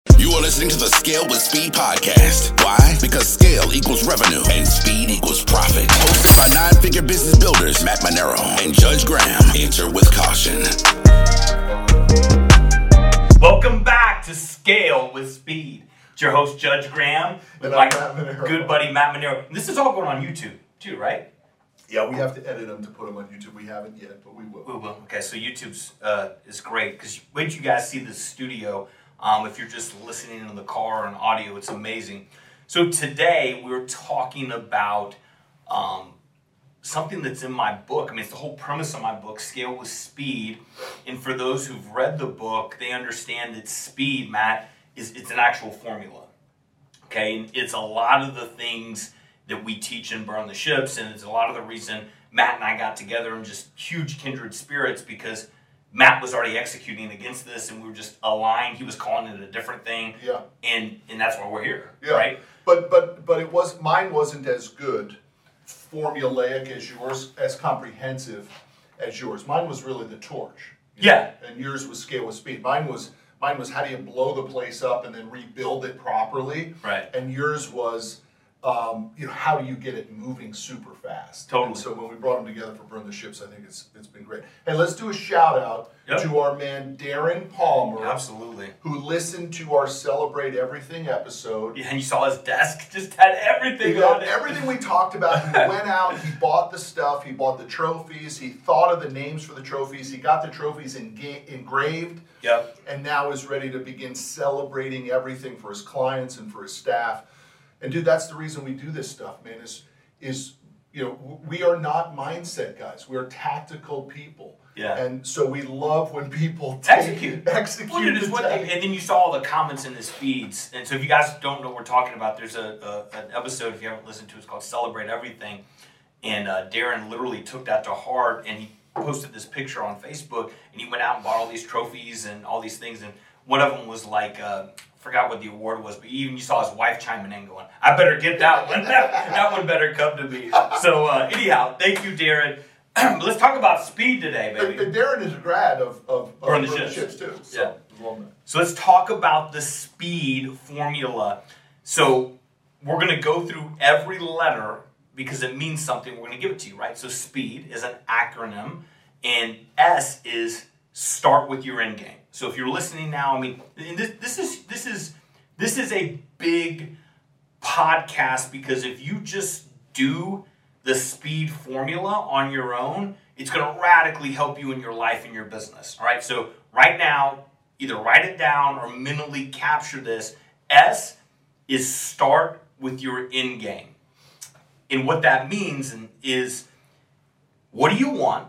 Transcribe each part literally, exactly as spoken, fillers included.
You are listening to the Scale with Speed podcast. Why? Because scale equals revenue and speed equals profit. Hosted by nine-figure business builders Matt Manero and Judge Graham. Enter with caution. Welcome back to Scale with Speed. It's your host, Judge Graham, with my good buddy Matt Manero. And this is all going on YouTube too, right? Yeah, we have to edit them to put them on YouTube. We haven't yet, but we will. We will. Okay, so YouTube's uh, is great because wait till you guys see the studio. Um, if you're just listening in the car on audio, it's amazing. So today we're talking about um, something that's in my book. I mean, it's the whole premise of my book, Scale with Speed. And for those who've read the book, they understand that speed, Matt, is it's an actual formula. Okay, and it's a lot of the things that we teach in Burn the Ships, and it's a lot of the reason Matt and I got together and just huge kindred spirits because Matt was already executing against this, and we were just aligned. He was calling it a different thing, yeah, and and that's why we're here, yeah. right? But but but it was mine wasn't as good, formulaic as yours, as comprehensive as yours. Mine was really the torch, yeah, know? And yours was Scale with Speed. Mine was mine was how do you blow the place up and then rebuild it properly, right? And yours was. Um, you know, how do you get it moving super fast? Totally. And so when we brought them together for Burn the Ships, I think it's it's been great. Hey, let's do a shout out yep. to our man Darren Palmer. Absolutely. Who listened to our Celebrate Everything episode. Yeah, and you saw his desk just had everything he on had it. Everything we talked about. He went out, he bought the stuff, he bought the trophies, he thought of the names for the trophies, he got the trophies enga- engraved, yep. and now is ready to begin celebrating everything for his clients and for his staff. And dude, that's the reason we do this stuff, man, is, is you know, we are not mindset guys. We're tactical people. Yeah. And so we love when people take, execute. execute well, dude, the what they, and then you saw all the comments in his feeds. And so if you guys don't know what we're talking about, there's a, a an episode, if you haven't listened to it, it's called Celebrate Everything. And uh, Darren literally took that to heart, and he posted this picture on Facebook, and he went out and bought all these trophies and all these things. And one of them was like... Uh, forgot what the award was, but even you saw his wife chiming in going, I better get that one. That one better come to me. So uh, anyhow, thank you, Darren. Let's talk about speed today, baby. And, and Darren is a grad of, of, of Burn the Burn Ships. Ships too. So, yeah. So let's talk about the speed formula. So we're going to go through every letter because it means something. We're going to give it to you, right? So speed is an acronym, and S is start with your end game. So if you're listening now, I mean, this, this is this is this is a big podcast because if you just do the speed formula on your own, it's going to radically help you in your life and your business. All right. So right now, either write it down or mentally capture this. S is start with your end game, and what that means is, what do you want?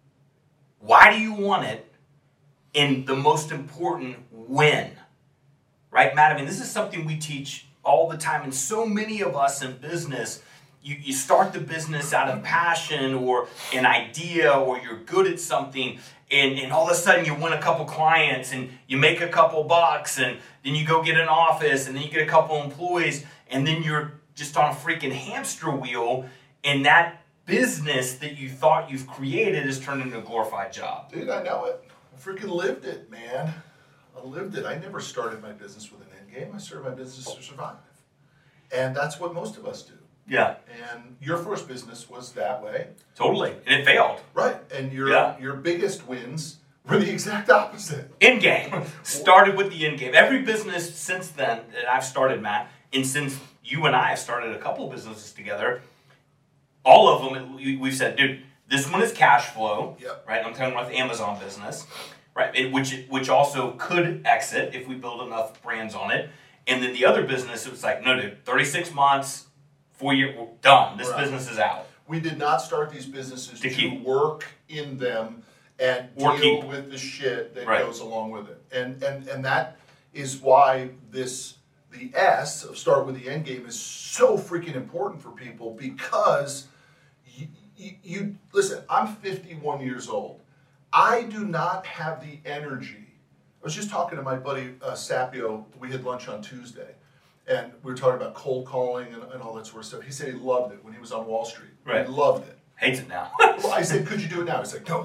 Why do you want it? And the most important, when, right, Matt? I mean, this is something we teach all the time, and so many of us in business, you, you start the business out of passion or an idea, or you're good at something, and, and all of a sudden you win a couple clients, and you make a couple bucks, and then you go get an office, and then you get a couple employees, and then you're just on a freaking hamster wheel, and that business that you thought you've created has turned into a glorified job. Dude, I know it. I freaking lived it, man. I lived it. I never started my business with an end game. I started my business to survive. And that's what most of us do. Yeah. And your first business was that way. Totally. And it failed. Right. And your yeah. your biggest wins were the exact opposite. End game. Started with the end game. Every business since then that I've started, Matt, and since you and I have started a couple businesses together, all of them, we've said, dude, this one is cash flow, yep. right? I'm talking about the Amazon business, right? It, which which also could exit if we build enough brands on it. And then the other business, it was like, no, dude, thirty-six months, four years, we're done. This right. business is out. We did not start these businesses to, to keep. work in them and or deal keep. with the shit that right. goes along with it. And and and that is why this the S of start with the end game is so freaking important for people because. You, you listen, I'm fifty-one years old. I do not have the energy. I was just talking to my buddy uh, Sapio. We had lunch on Tuesday, and we were talking about cold calling and, and all that sort of stuff. He said he loved it when he was on Wall Street. Right. He loved it. Hates it now. Well, I said, could you do it now? He's like, no way.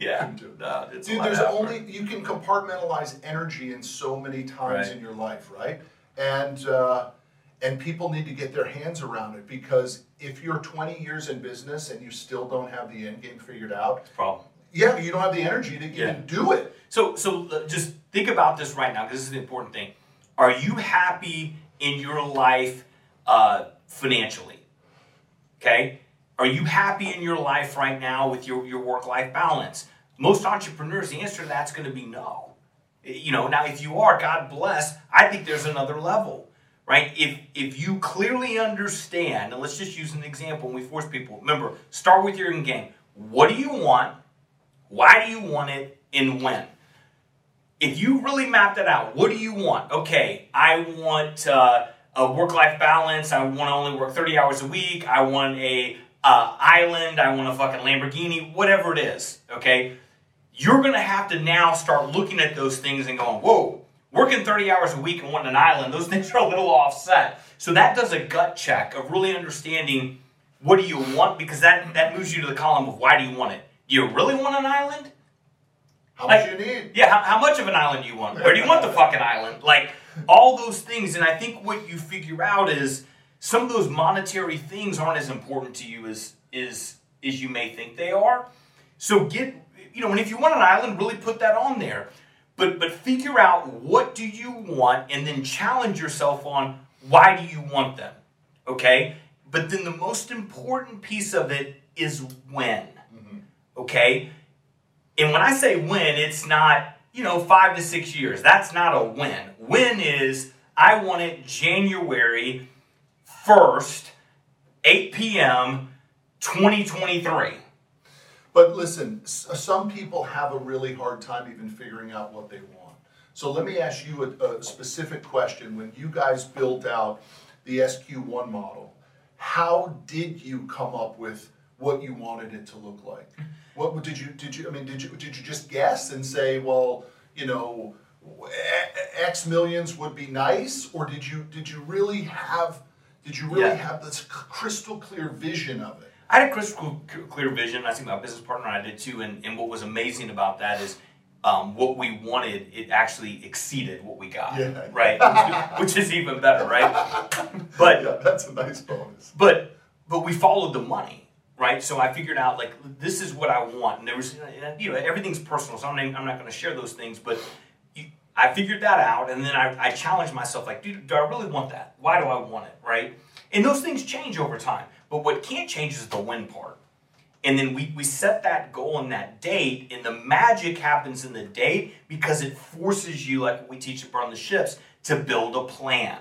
Yeah. Couldn't do it. No, it's a Dude, lot there's of effort. only, you can compartmentalize energy in so many times Right. in your life, right? And uh, and people need to get their hands around it, because if you're twenty years in business and you still don't have the end game figured out, problem. yeah, you don't have the energy to Yeah. even do it. So, so uh, just think about this right now, because this is the important thing. Are you happy in your life uh, financially? Okay? Are you happy in your life right now with your, your work-life balance? Most entrepreneurs, the answer to that's going to be no. You know, now if you are, God bless, I think there's another level, right? If if you clearly understand, and let's just use an example when we force people, remember, start with your end game. What do you want? Why do you want it? And when? If you really map that out, what do you want? Okay, I want uh, a work-life balance. I want to only work thirty hours a week. I want a uh, island. I want a fucking Lamborghini, whatever it is, okay? You're going to have to now start looking at those things and going, whoa, working thirty hours a week and wanting an island, those things are a little offset. So that does a gut check of really understanding what do you want, because that, that moves you to the column of why do you want it. Do you really want an island? How Like, much you need? Yeah, how, how much of an island do you want? Where do you want the fucking island? Like, all those things. And I think what you figure out is some of those monetary things aren't as important to you as, as, as you may think they are. So get, you know, and if you want an island, really put that on there. But, but figure out what do you want, and then challenge yourself on why do you want them, okay? But then the most important piece of it is when, mm-hmm. okay? And when I say when, it's not, you know, five to six years. That's not a win. Win is, I want it January first, eight p.m., twenty twenty-three. But listen, s- some people have a really hard time even figuring out what they want. So let me ask you a, a specific question. When you guys built out the S Q one model, how did you come up with what you wanted it to look like? What did you did you I mean did you did you just guess and say, well, you know, X millions would be nice, or did you did you really have did you really Yeah. have this crystal clear vision of it? I had a crystal clear vision. I think my business partner and I did too. And, and what was amazing about that is um, what we wanted, it actually exceeded what we got, Yeah. right? Which, which is even better, right? But Yeah, that's a nice bonus. But but we followed the money, right? So I figured out, like, this is what I want. And there was, you know, everything's personal, so I'm not, I'm not going to share those things. But you, I figured that out, and then I, I challenged myself, like, dude, do I really want that? Why do I want it, right? And those things change over time. But what can't change is the win part. And then we, we set that goal and that date, and the magic happens in the date because it forces you, like what we teach at Burn the Ships, to build a plan.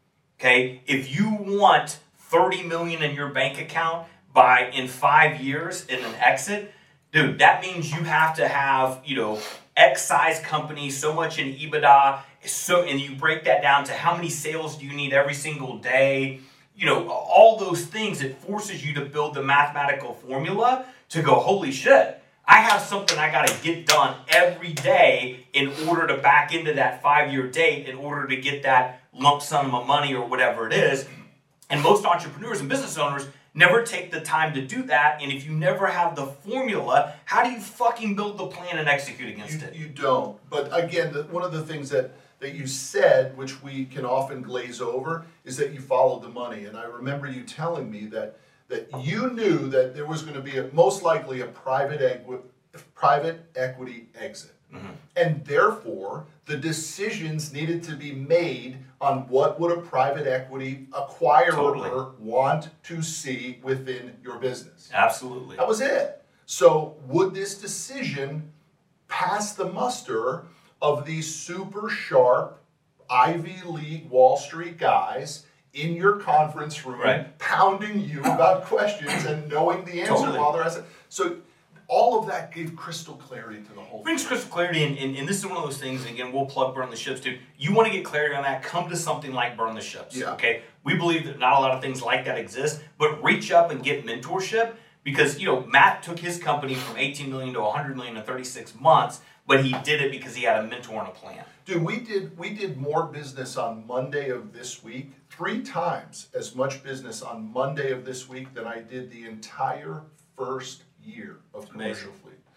Okay? If you want thirty million dollars in your bank account by in five years in an exit, dude, that means you have to have, you know, X size company, so much in EBITDA, so, and you break that down to how many sales do you need every single day. You know, all those things, it forces you to build the mathematical formula to go, holy shit, I have something I got to get done every day in order to back into that five-year date, in order to get that lump sum of money or whatever it is. And most entrepreneurs and business owners never take the time to do that. And if you never have the formula, how do you fucking build the plan and execute against You, it? you don't. But again, the, one of the things that, that you said, which we can often glaze over, is that you followed the money. And I remember you telling me that that you knew that there was going to be a, most likely a private equi- private equity exit. Mm-hmm. And therefore, the decisions needed to be made on what would a private equity acquirer Totally. want to see within your business. Absolutely. That was it. So would this decision pass the muster of these super sharp Ivy League Wall Street guys in your conference room, Right. pounding you about questions and knowing the answer Totally. while they're asking? So all of that gave crystal clarity to the whole Brings thing. crystal clarity, and, and, and this is one of those things, and again, we'll plug Burn the Ships, dude. You want to get clarity on that, come to something like Burn the Ships, Yeah. okay? We believe that not a lot of things like that exist, but reach up and get mentorship, because, you know, Matt took his company from eighteen million dollars to one hundred million dollars in thirty-six months, but he did it because he had a mentor and a plan. Dude, we did we did more business on Monday of this week, three times as much business on Monday of this week than I did the entire first year of Commercial Amazing. Fleet.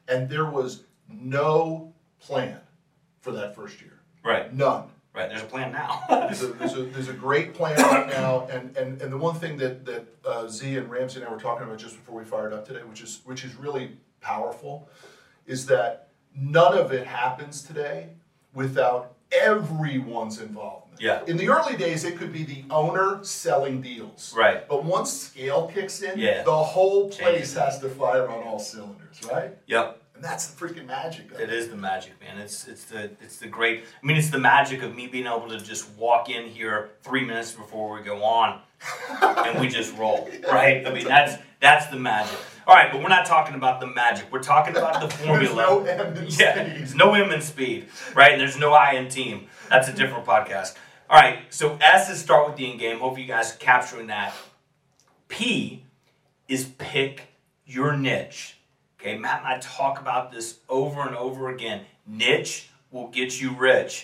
And there was no plan for that first year. Right. None. Right. There's a plan now. there's, a, there's, a, there's a great plan right now, and, and, and the one thing that, that uh, Z and Ramsey and I were talking about just before we fired up today, which is which is really powerful, is that none of it happens today without everyone's involvement. Yeah. In the early days, it could be the owner selling deals. Right. But once scale kicks in, yeah. the whole place Changes. has to fire on all cylinders, right? Yep. And that's the freaking magic of it. It is the magic, man. It's it's the it's the great. I mean, it's the magic of me being able to just walk in here three minutes before we go on, and we just roll, right? I mean, that's that's the magic. All right, but we're not talking about the magic. We're talking about the formula. There's no M in yeah, speed. There's no M in speed, right? And there's no I in team. That's a different podcast. All right, so S is start with the end game. Hope you guys are capturing that. P is pick your niche. Okay, Matt and I talk about this over and over again. Niche will get you rich.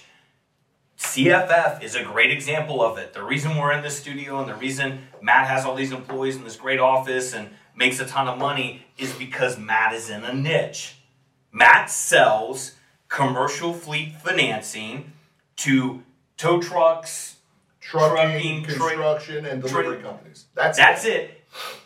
C F F is a great example of it. The reason we're in this studio and the reason Matt has all these employees in this great office and makes a ton of money is because Matt is in a niche. Matt sells commercial fleet financing to tow trucks, Trucking, trucking, tra- construction, and delivery tra- companies. That's, That's it. it.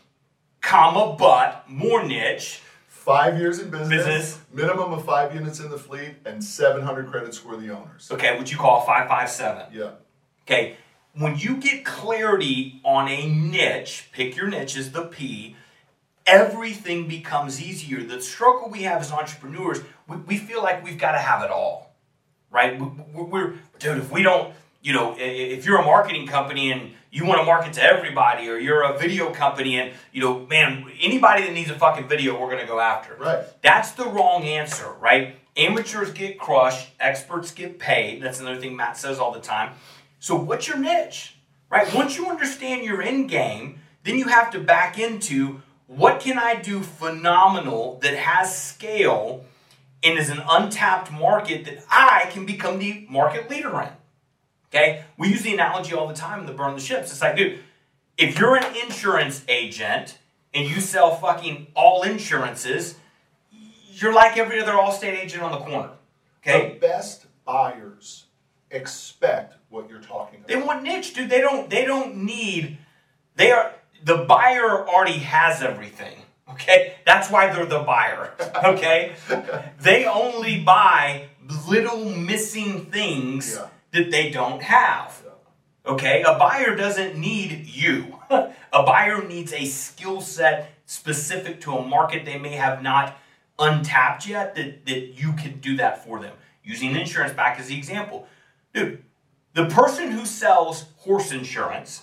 Comma, but, more niche. Five years in business, Business. minimum of five units in the fleet, and seven hundred credit score the owners. Okay, what you call five five seven. Yeah. Okay, when you get clarity on a niche, pick your niche is the P, everything becomes easier. The struggle we have as entrepreneurs, we, we feel like we've got to have it all, right? We, we're, we're, dude, if we don't, you know, if you're a marketing company and you want to market to everybody, or you're a video company and, you know, man, anybody that needs a fucking video, we're going to go after. Right. That's the wrong answer, right? Amateurs get crushed, experts get paid. That's another thing Matt says all the time. So what's your niche, right? Once you understand your end game, then you have to back into what can I do phenomenal that has scale and is an untapped market that I can become the market leader in. Okay? We use the analogy all the time in the Burn the Ships. It's like, dude, if you're an insurance agent and you sell fucking all insurances, you're like every other Allstate agent on the corner. Okay? The best buyers expect what you're talking about. They want niche, dude. They don't they don't need they are the buyer already has everything. Okay? That's why they're the buyer. Okay? They only buy little missing things Yeah. that they don't have. Okay? A buyer doesn't need you. A buyer needs a skill set specific to a market they may have not untapped yet that, that you can do that for them. Using insurance back as the example. Dude, the person who sells horse insurance,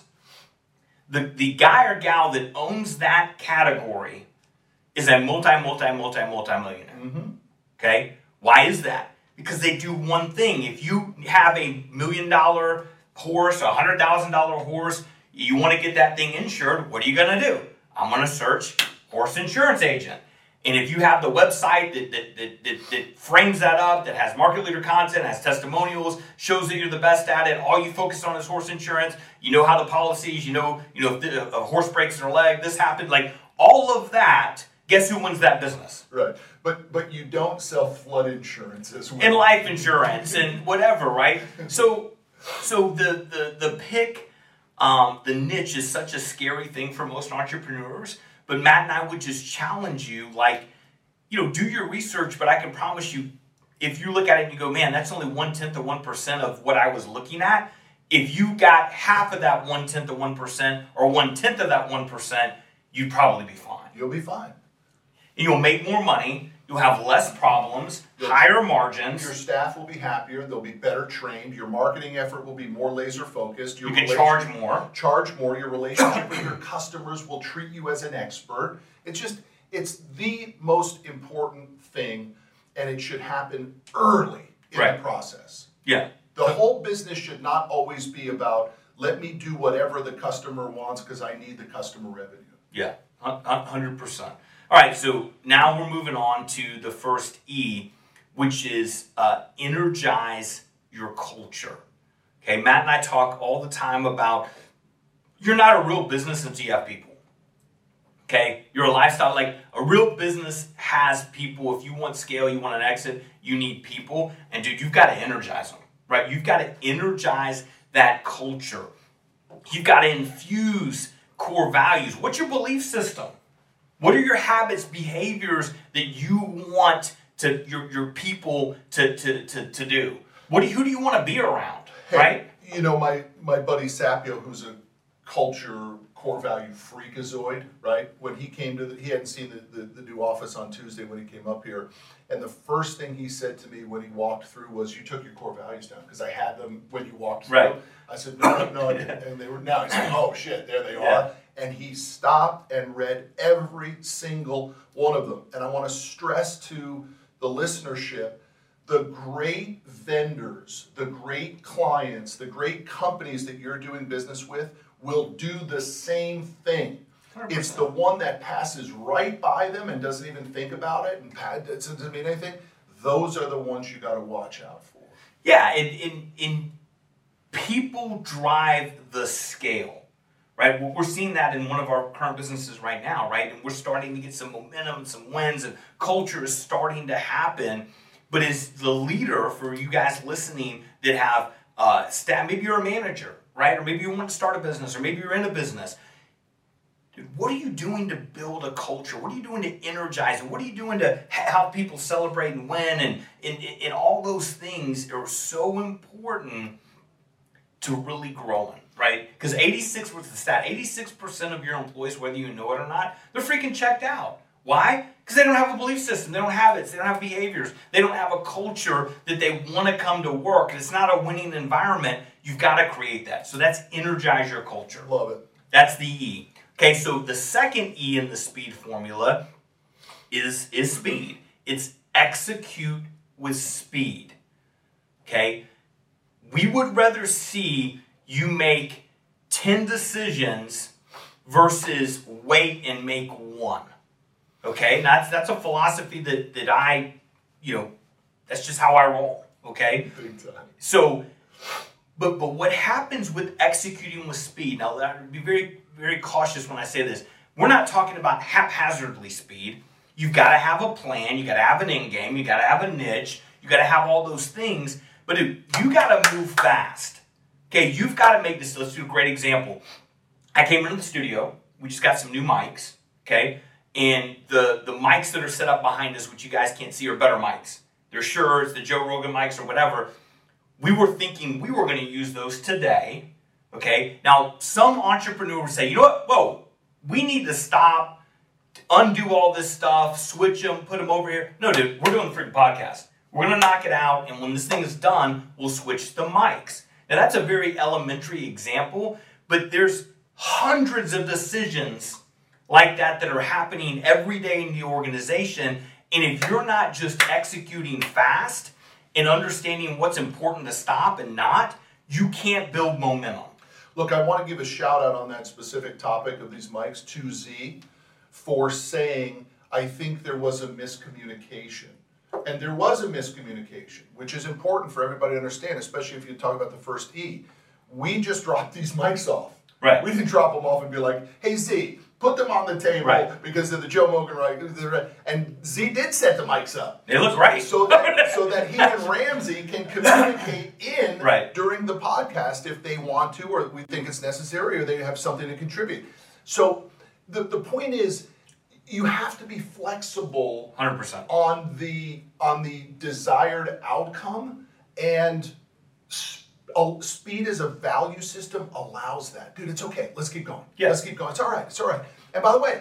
the, the guy or gal that owns that category is a multi, multi, multi, multi-millionaire. Mm-hmm. Okay? Why is that? Because they do one thing. If you have a million dollar horse, a hundred thousand dollar horse, you want to get that thing insured, what are you going to do? I'm going to search horse insurance agent. And if you have the website that, that, that, that, that frames that up, that has market leader content, has testimonials, shows that you're the best at it, all you focus on is horse insurance, you know how the policies, you know, you know if the, a horse breaks their leg, this happened, like all of that, guess who wins that business? Right. But but you don't sell flood insurance as well. And life insurance and whatever, right? So so the the the pick, um, the niche is such a scary thing for most entrepreneurs. But Matt and I would just challenge you, like, you know, do your research, but I can promise you, if you look at it and you go, man, that's only one-tenth of one percent of what I was looking at, if you got half of that one-tenth of one percent or one-tenth of that one percent, you'd probably be fine. You'll be fine. And you'll make more money, you'll have less problems, Your- higher margins. Your staff will be happier. They'll be better trained. Your marketing effort will be more laser focused. Your You can relation- charge more. Charge more. Your relationship with your customers will treat you as an expert. It's just, it's the most important thing, and it should happen early in Right. the process. Yeah. The whole business should not always be about, let me do whatever the customer wants because I need the customer revenue. Yeah, one hundred percent. All right, so now we're moving on to the first E, which is uh, energize your culture. Okay, Matt and I talk all the time about you're not a real business until you have people. Okay, you're a lifestyle, like a real business has people. If you want scale, you want an exit, you need people. And dude, you've got to energize them, right? You've got to energize that culture. You've got to infuse core values. What's your belief system? What are your habits, behaviors that you want to your, your people to, to, to, to do? What do you, who do you want to be around, hey, right? You know, my, my buddy Sapio, who's a culture core value freakazoid, right? When he came to, the, he hadn't seen the, the, the new office on Tuesday when he came up here. And the first thing he said to me when he walked through was, you took your core values down, because I had them when you walked through. Right. I said, no, no, I didn't. And they were, now he said, oh shit, there they Yeah. are. And he stopped and read every single one of them. And I want to stress to the listenership, the great vendors, the great clients, the great companies that you're doing business with will do the same thing. one hundred percent. It's the one that passes right by them and doesn't even think about it and doesn't mean anything. Those are the ones you got to watch out for. Yeah, in, in, in people drive the scale, right? We're seeing that in one of our current businesses right now, right? And we're starting to get some momentum, some wins, and culture is starting to happen. But as the leader, for you guys listening that have uh, staff, maybe you're a manager, right? Or maybe you want to start a business, or maybe you're in a business. Dude, what are you doing to build a culture? What are you doing to energize it? What are you doing to help people celebrate and win? And, and, and all those things are so important to really growing, right? Because eighty-six was the stat. eighty-six percent of your employees, whether you know it or not, they're freaking checked out. Why? Because they don't have a belief system. They don't have habits. They don't have behaviors. They don't have a culture that they want to come to work. It's not a winning environment. You've got to create that. So that's energize your culture. Love it. That's the E. Okay, so the second E in the speed formula is, is speed. It's execute with speed. Okay? We would rather see you make ten decisions versus wait and make one. Okay? That's that's a philosophy that, that I, you know, that's just how I roll. Okay? Big time. So, but but what happens with executing with speed? Now, I'd be very, very cautious when I say this. We're not talking about haphazardly speed. You've got to have a plan. You got to have an end game. You got to have a niche. You got to have all those things. But dude, you got to move fast. Okay, you've got to make this. Let's do a great example. I came into the studio. We just got some new mics. Okay, and the the mics that are set up behind us, which you guys can't see, are better mics. They're Shure's, the Joe Rogan mics, or whatever. We were thinking we were going to use those today. Okay, now some entrepreneur would say, you know what? Whoa, we need to stop, undo all this stuff, switch them, put them over here. No, dude, we're doing the freaking podcast. We're going to knock it out, and when this thing is done, we'll switch the mics. Now, that's a very elementary example, but there's hundreds of decisions like that that are happening every day in the organization, and if you're not just executing fast and understanding what's important to stop and not, you can't build momentum. Look, I want to give a shout out on that specific topic of these mics to Z for saying, I think there was a miscommunication. And there was a miscommunication, which is important for everybody to understand, especially if you talk about the first E. We just dropped these mics off. Right. We didn't drop them off and be like, hey, Z, put them on the table right. because they're the Joe Rogan, right? And Z did set the mics up. They look great. So that, so that he and Ramsey can communicate in right. during the podcast if they want to, or we think it's necessary, or they have something to contribute. So the, the point is, you have to be flexible one hundred percent on the on the desired outcome, and sp- speed as a value system allows that. Dude, it's okay. Let's keep going. Yeah. Let's keep going. It's all right. It's all right. And by the way,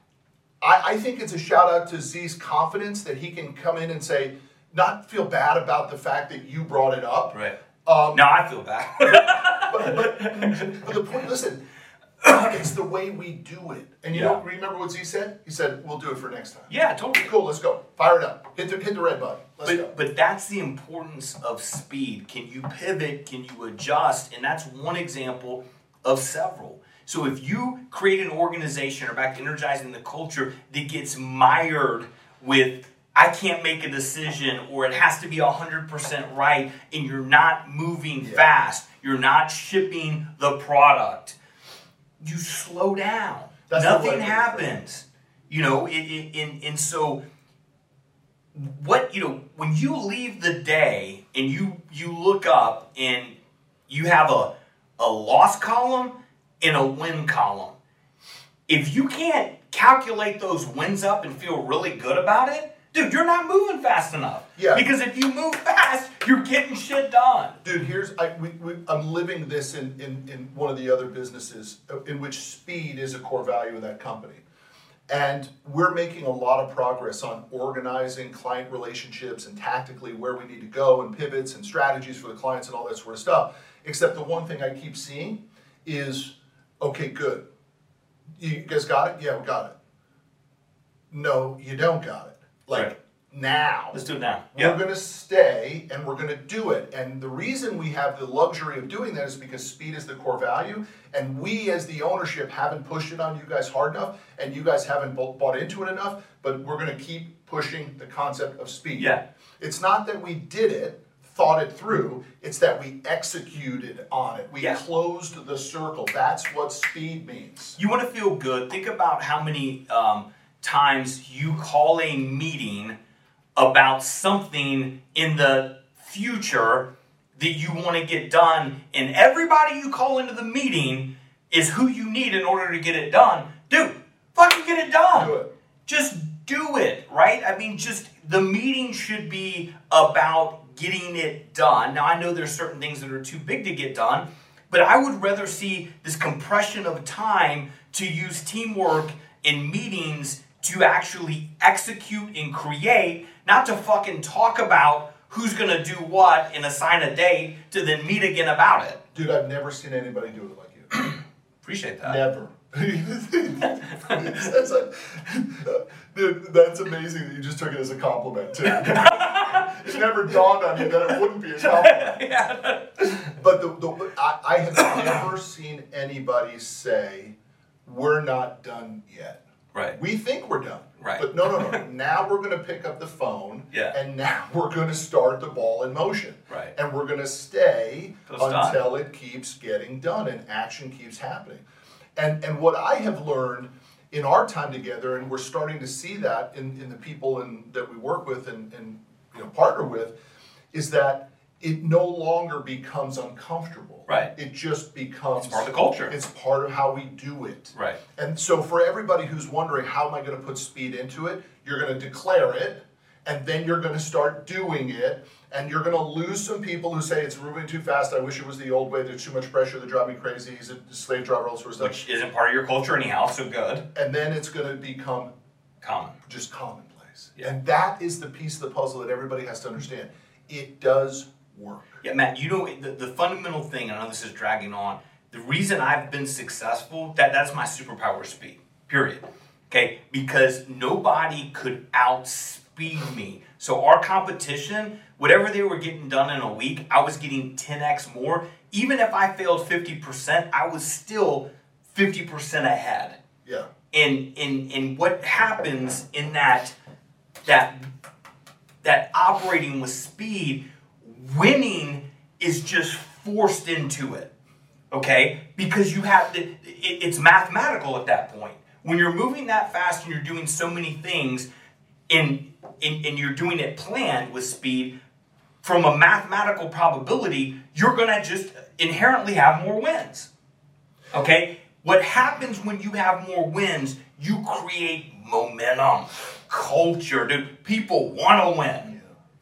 I, I think it's a shout out to Z's confidence that he can come in and say, not feel bad about the fact that you brought it up. Right. Um, no, I feel bad. but, but, but the point, listen, it's the way we do it. And you yeah. know, remember what Z said? He said, we'll do it for next time. Yeah, totally. Cool, let's go. Fire it up. Hit the, hit the red button. Let's but, go. But that's the importance of speed. Can you pivot? Can you adjust? And that's one example of several. So if you create an organization, or back to energizing the culture, that gets mired with, I can't make a decision, or it has to be one hundred percent right, and you're not moving yeah. fast, you're not shipping the product, you slow down. That's the Nothing right way to happens. You know, and and so what you know when you leave the day and you you look up and you have a a loss column and a win column. If you can't calculate those wins up and feel really good about it, dude, you're not moving fast enough. Yeah. Because if you move fast, you're getting shit done. Dude, here's I we, we, I'm living this in, in in one of the other businesses in which speed is a core value of that company. And we're making a lot of progress on organizing client relationships and tactically where we need to go and pivots and strategies for the clients and all that sort of stuff. Except the one thing I keep seeing is, okay, good. You guys got it? Yeah, we got it. No, you don't got it. Like, Right. now. Let's do it now. We're Yeah. going to stay and we're going to do it. And the reason we have the luxury of doing that is because speed is the core value. And we, as the ownership, haven't pushed it on you guys hard enough. And you guys haven't bo- bought into it enough. But we're going to keep pushing the concept of speed. Yeah. It's not that we did it, thought it through. It's that we executed on it. We Yeah. closed the circle. That's what speed means. You want to feel good. Think about how many um, times you call a meeting about something in the future that you want to get done, and everybody you call into the meeting is who you need in order to get it done. Dude, fucking get it done. Do it. Just do it, right? I mean, just the meeting should be about getting it done. Now, I know there's certain things that are too big to get done, but I would rather see this compression of time to use teamwork in meetings to actually execute and create, not to fucking talk about who's gonna do what and assign a date to then meet again about it. Dude, I've never seen anybody do it like you. Appreciate that. Never. That's like, dude, that's amazing that you just took it as a compliment too. It never dawned on you that it wouldn't be a compliment. Yeah. But the, the I, I have never seen anybody say, "We're not done yet." Right. We think we're done. Right. But no, no, no. Now we're going to pick up the phone. Yeah. And now we're going to start the ball in motion. Right. And we're going to stay Till it's done. until it keeps getting done and action keeps happening. And and what I have learned in our time together, and we're starting to see that in, in the people in, that we work with and, and you know partner with, is that it no longer becomes uncomfortable. Right. It just becomes It's part of the culture. It's part of how we do it. Right. And so for everybody who's wondering, how am I going to put speed into it? You're going to declare it, and then you're going to start doing it, and you're going to lose some people who say it's moving too fast. I wish it was the old way. There's too much pressure. They drive me crazy. He's a slave driver, all sorts of Which stuff. isn't part of your culture anyhow, so good. And then it's going to become Common. just commonplace. Yeah. And that is the piece of the puzzle that everybody has to understand. It does work. Yeah, Matt, you know, the, the fundamental thing, I know this is dragging on, the reason I've been successful, that, that's my superpower, speed, period. Okay, because nobody could outspeed me. So our competition, whatever they were getting done in a week, I was getting ten x more. Even if I failed fifty percent, I was still fifty percent ahead. Yeah. And, and, and what happens in that, that, that operating with speed, winning is just forced into it, okay? Because you have to, it, it's mathematical at that point. When you're moving that fast and you're doing so many things and, and, and you're doing it planned with speed, from a mathematical probability, you're gonna just inherently have more wins, okay? What happens when you have more wins, you create momentum, culture, dude. People wanna win.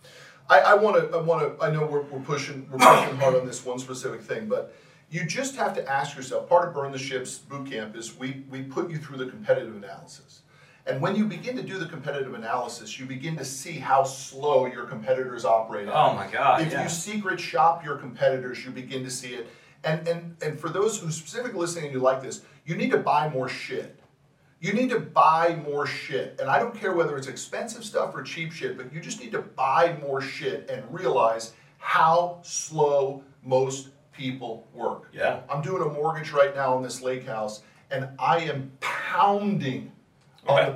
I, I want to. I want to. I know we're, we're pushing. We're pushing hard on this one specific thing, but you just have to ask yourself. Part of Burn the Ships boot camp is we we put you through the competitive analysis, and when you begin to do the competitive analysis, you begin to see how slow your competitors operate. Oh my God! If yeah. you secret shop your competitors, you begin to see it. And and and for those who specifically listening and you like this, you need to buy more shit. You need to buy more shit. And I don't care whether it's expensive stuff or cheap shit, but you just need to buy more shit and realize how slow most people work. Yeah. I'm doing a mortgage right now on this lake house, and I am pounding on Okay. the bank.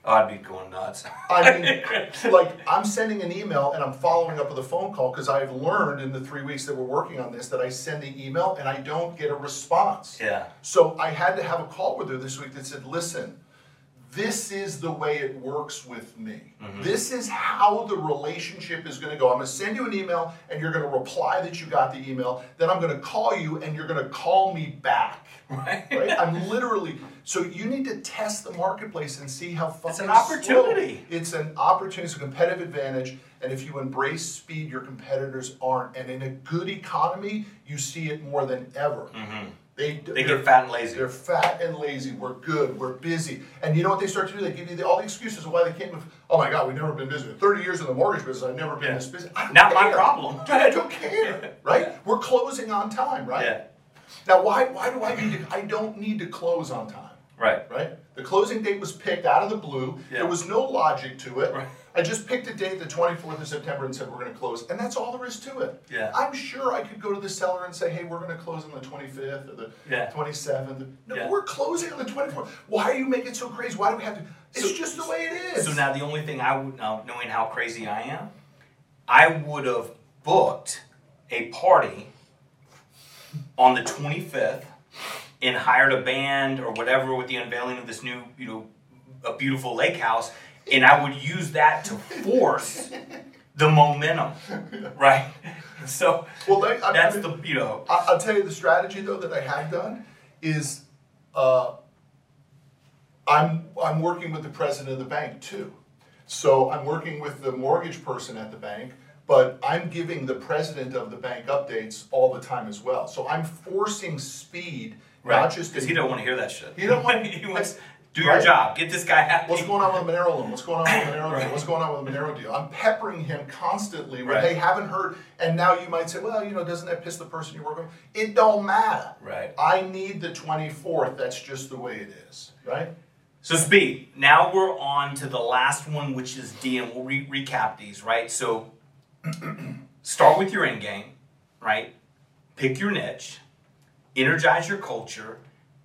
Oh, I'd be going nuts. I mean, like, I'm sending an email and I'm following up with a phone call because I've learned in the three weeks that we're working on this that I send the email and I don't get a response. Yeah. So I had to have a call with her this week that said, listen, this is the way it works with me. Mm-hmm. This is how the relationship is going to go. I'm going to send you an email and you're going to reply that you got the email. Then I'm going to call you and you're going to call me back. Right. Right? I'm literally, so you need to test the marketplace and see how fucking It's an opportunity. slow. It's an opportunity. It's a competitive advantage. And if you embrace speed, your competitors aren't. And in a good economy, you see it more than ever. Mm-hmm. They, they get fat and lazy. They're fat and lazy. We're good. We're busy. And you know what they start to do? They give you the, all the excuses of why they can't move. Oh my God, we've never been busy. thirty years in the mortgage business, I've never been Yeah. this busy. I don't Not care. my problem. I don't care, right? Yeah. We're closing on time, right? Yeah. Now, why, why do I need to, I don't need to close on time, Right. right? The closing date was picked out of the blue. Yeah. There was no logic to it. Right. I just picked a date, the twenty-fourth of September, and said we're going to close. And that's all there is to it. Yeah. I'm sure I could go to the seller and say, hey, we're going to close on the twenty-fifth or the Yeah. twenty-seventh. No, Yeah. we're closing on the twenty-fourth. Why are you making it so crazy? Why do we have to? It's So- just the way it is. So now the only thing I would know, knowing how crazy I am, I would have booked a party on the twenty-fifth and hired a band or whatever with the unveiling of this new, you know, a beautiful lake house, and I would use that to force the momentum, right? So well, like, I that's mean, the, you know. I- I'll tell you the strategy though that I have done is uh, I'm I'm working with the president of the bank too. So I'm working with the mortgage person at the bank, but I'm giving the president of the bank updates all the time as well. So I'm forcing speed, Right, not just because he don't want to hear that shit. He don't want- he wants do Right. your job, get this guy happy. What's going on with the Monero loan? What's going on with the Monero Right. deal? What's going on with the Monero deal? I'm peppering him constantly with, Right. hey, haven't heard, and now you might say, well, you know, doesn't that piss the person you're working with? It don't matter. Right. I need the twenty-fourth. That's just the way it is, right? So speed. Now we're on to the last one, which is D, and we'll re- recap these, right? So start with your end game, right? Pick your niche, energize your culture,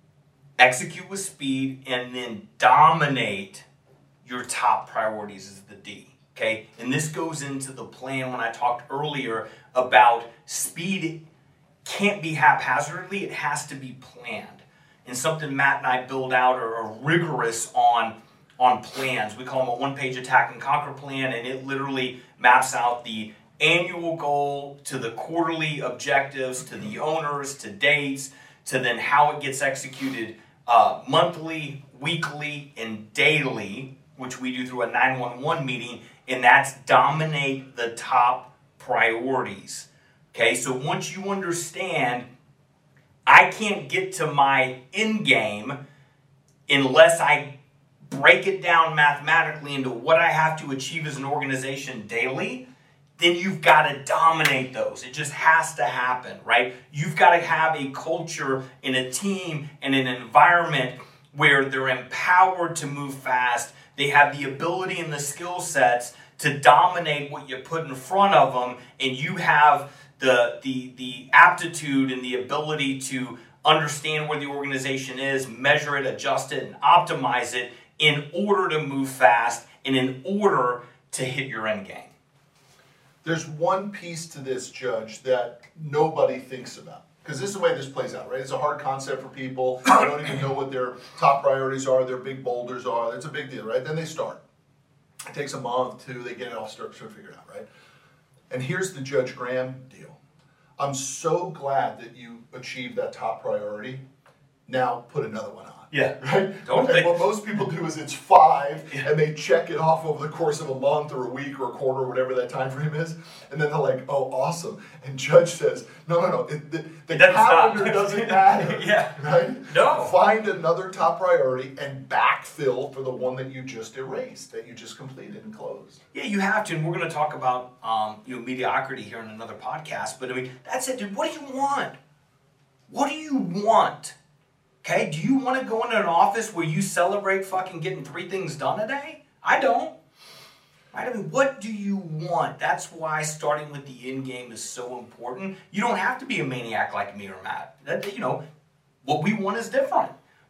execute with speed, and then dominate your top priorities is the D, okay? And this goes into the plan when I talked earlier about speed can't be haphazardly, it has to be planned. And something Matt and I build out are, are rigorous on, on plans. We call them a one-page attack and conquer plan, and it literally maps out the annual goal to the quarterly objectives, to the owners, to dates, to then how it gets executed uh, monthly, weekly, and daily, which we do through a nine one one meeting, and that's dominate the top priorities. Okay, so once you understand, I can't get to my end game unless I break it down mathematically into what I have to achieve as an organization daily, then you've got to dominate those. It just has to happen, right? You've got to have a culture and a team and an environment where they're empowered to move fast. They have the ability and the skill sets to dominate what you put in front of them, and you have the, the, the aptitude and the ability to understand where the organization is, measure it, adjust it, and optimize it in order to move fast and in order to hit your end game. There's one piece to this, Judge, that nobody thinks about. Because this is the way this plays out, right? It's a hard concept for people. They don't even know what their top priorities are, their big boulders are. It's a big deal, right? Then they start. It takes a month, two, they get it all start, start figured out, right? And here's the Judge Graham deal. I'm so glad that you achieved that top priority. Now put another one on. Yeah. Right? Totally. And what most people do is it's five, Yeah. and they check it off over the course of a month or a week or a quarter or whatever that time frame is, and then they're like, "Oh, awesome!" And Judge says, "No, no, no. It, the the It doesn't calendar stop. doesn't matter. Yeah. Right? No. Find another top priority and backfill for the one that you just erased, that you just completed and closed." Yeah, you have to, and we're going to talk about um, you know mediocrity here in another podcast. But I mean, that's it, dude. What do you want? What do you want? Okay, do you want to go into an office where you celebrate fucking getting three things done a day? I don't. Right? I mean, what do you want? That's why starting with the end game is so important. You don't have to be a maniac like me or Matt. That, you know, what we want is different. But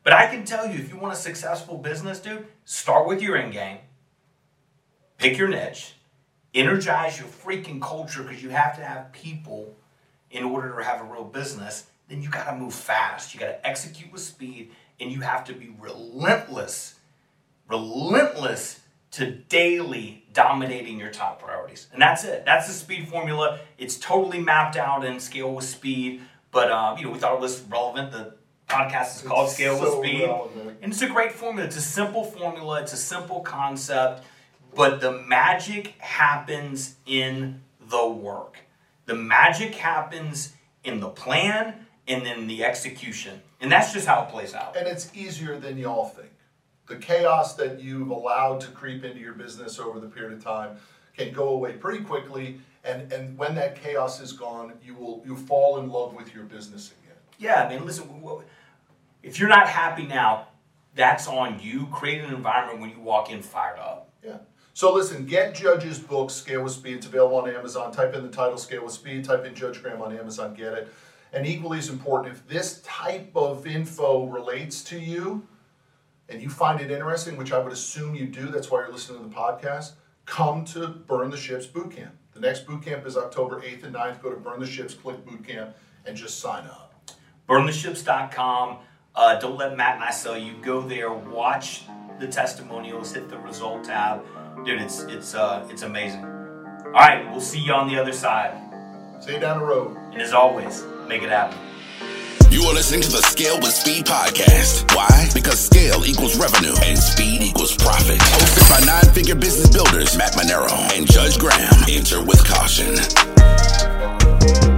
But I can tell you, if you want a successful business, dude, start with your end game. Pick your niche. Energize your freaking culture, because you have to have people in order to have a real business. Then you got to move fast. You got to execute with speed, and you have to be relentless, relentless to daily dominating your top priorities. And that's it. That's the speed formula. It's totally mapped out in Scale with Speed. But um, you know, we thought it was relevant. The podcast is called It's Scale so with Speed. relevant. And it's a great formula. It's a simple formula. It's a simple concept. But the magic happens in the work. The magic happens in the plan and then the execution. And that's just how it plays out. And it's easier than y'all think. The chaos that you've allowed to creep into your business over the period of time can go away pretty quickly. And, and when that chaos is gone, you will you fall in love with your business again. Yeah, I mean, listen, if you're not happy now, that's on you. Create an environment when you walk in fired up. Yeah. So listen, get Judge's book, Scale with Speed. It's available on Amazon. Type in the title, Scale with Speed. Type in Judge Graham on Amazon. Get it. And equally as important, if this type of info relates to you and you find it interesting, which I would assume you do, that's why you're listening to the podcast, come to Burn the Ships Bootcamp. The next bootcamp is October eighth and ninth. Go to Burn the Ships, click Bootcamp, and just sign up. burn the ships dot com. Uh, don't let Matt and I sell you. Go there, watch the testimonials, hit the result tab. Dude, it's it's uh, it's amazing. All right, we'll see you on the other side. See you down the road. And as always, make it happen. You are listening to the Scale with Speed podcast. Why? Because scale equals revenue and speed equals profit. Hosted by nine-figure business builders Matt Manero and Judge Graham. Enter with caution.